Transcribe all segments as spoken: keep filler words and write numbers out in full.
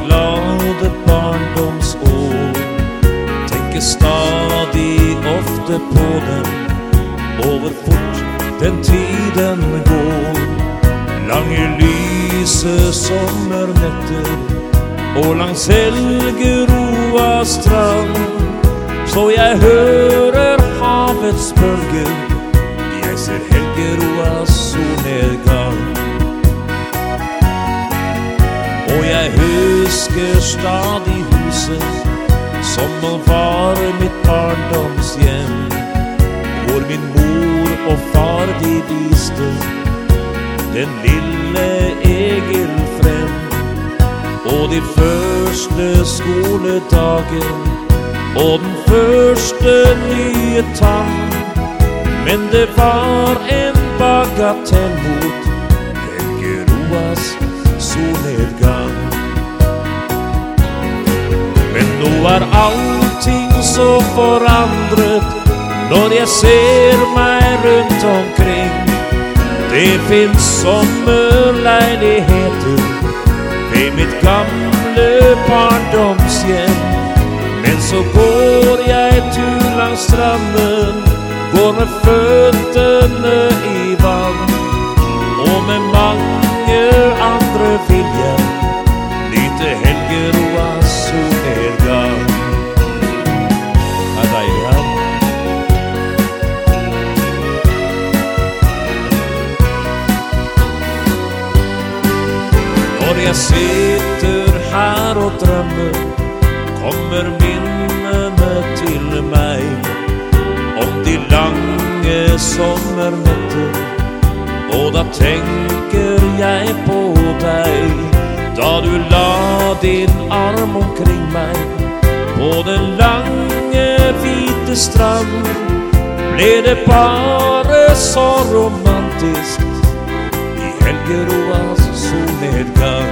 glade barndomsår, tenker stadig ofte på dem, og hvor fort den tiden går. Lange lyse sommernetter, og langs Helgeroa strand, så jeg hører havets bølger, jeg ser Helgeroas solnedgang. Og jeg husker stadig huset som var mitt barndomshjem, hvor min mor og far de viste den lille Egil frem. Og de første skoledager og den første nye tann, men det var en bagatell mot Helgeroas solnedgang. Men nå er allting så forandret når jeg ser meg rundt omkring. Det finnes sommerleiligheter ved mitt gamle barndomshjem, men så går jeg tur langs stranden, går med føttene i vann, og med mange andre vil jeg nyte Helgeroas solnedgang. Det er deilig her. Når jeg sitter her og drømmer, kommer minnene til meg om de lange sommernetter, og da tenker jeg på deg, da du la din arm omkring meg på den lange hvite strand. Ble det bare så romantisk i Helgeroas solnedgang.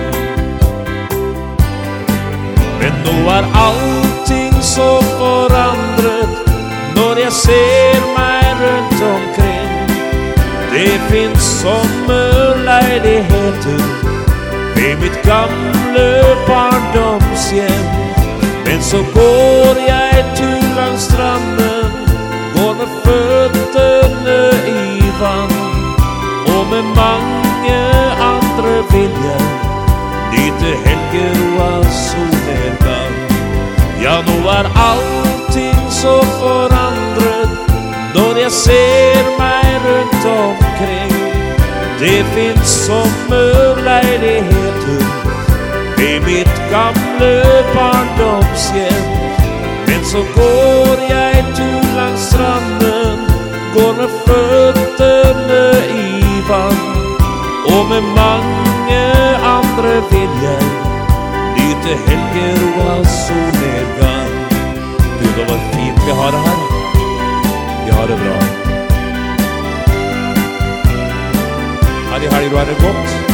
Men nå er allting så forandret når jeg ser meg rundt omkring. Det finnes sommerleiligheter ved mitt gamle barndomshjem, men så går jeg tur langs stranden, går med føttene i vann, og med mange andre vil jeg nyte Helgeroas solnedgang. Ja, nå er allting så forandret når jeg ser meg rundt omkring. Det finnes sommerleiligheter ved mitt gamle barndomshjem, men så går jeg tur langs stranden, går med føttene i vann, og med mange andre vil jeg nyte Helgeroas solnedgang. Du, det var fint vi har det her. Vi har det bra. Her i helgen er det godt.